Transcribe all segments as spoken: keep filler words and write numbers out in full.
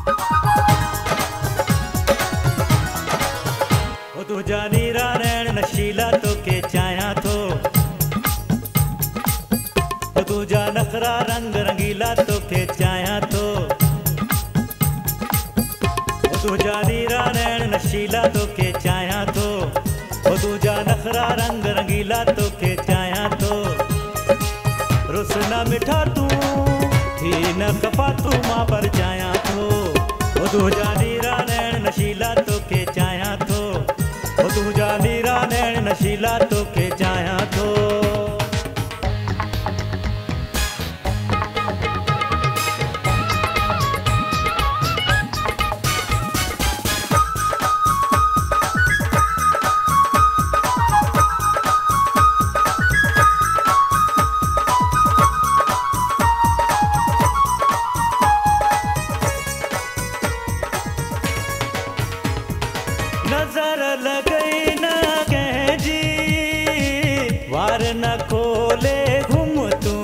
दूजा नीरा नैन नशीला तो के चाया थो, दूजा नखरा रंग रंगीला तो के चाया थो, दूजा नीरा नैन नशीला तो के चाया थो, दूजा नखरा रंग रंगीला तो के चाया थो। रुस न मिठा तू थी न कपा तू मां पर चाया थो, दूजा नीरा नैन नशीला तो के चाया थो, दूजा नीरा नैन नशीला तो के चाया थो। नजर लगई न कहजी वार न खोले घूम तू,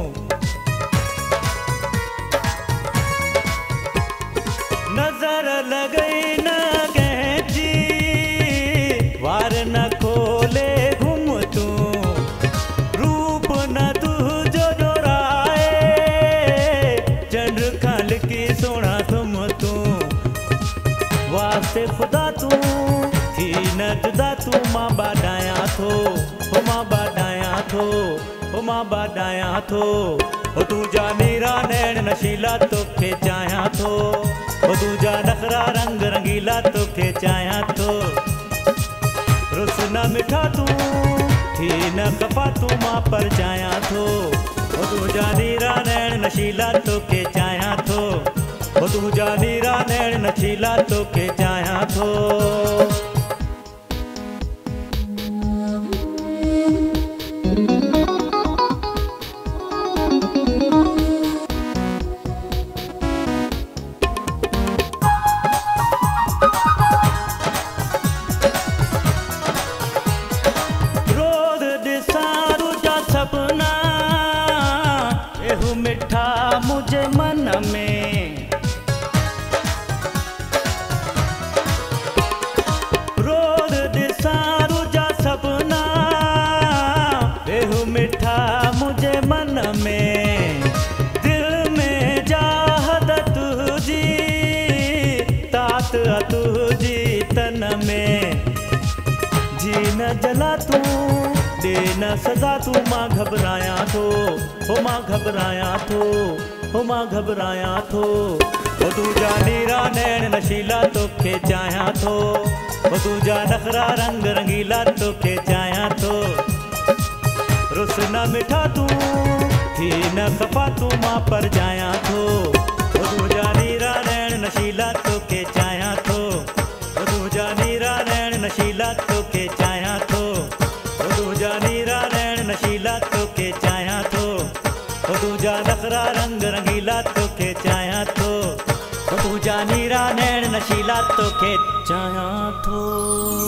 नजर लगई न कहजी वार न खोले घूम तू, रूप न तुझो जोराए चंद्र खल की सोना तुम तू, वास्ते खुदा तू थी न जुदा तू मां बाडाया थो, हो मां बाडाया थो, हो मां बाडाया थो। हो दूजा नीरा नैन नशीला तो के चाया थो, हो दूजा नखरा रंग रंगीला तो के चाया थो। रुस न मिठा तू थी न कपा तू मां पर चाया थो, हो दूजा नीरा नैन नशीला तो के चाया थो, हो दूजा नीरा नैन नशीला तो के चाया थो। रोज दिसा दूजा सपना एहू मिठा मुझे मन में, रोज दिसा दूजा सपना एहू मिठा मुझे मन में, दिल में चाहत तुझी तात तुझी तन में, जी न जला तू दे न सजा तू मां घबराया थो, हो मां घबराया थो, हो मां घबराया थो। हो दूजा नीरा नैन नशीला तो के चाया थो, हो दूजा नखरा रंग रंगीला तो के चाया थो। रुस न मिठा तू थी न खपा तू मां पर जाया थो, हो दूजा नीरा नैन नशीला तो के चाया थो, हो दूजा नीरा नैन नशीला तो के चाया थो, हो दूजा नीरा नैन नशीला तो के चाया थो, हो दूजा नखरा रंग रंगीला तो के चाया थो, हो दूजा नीरा नैन नशीला तो के चाया थो।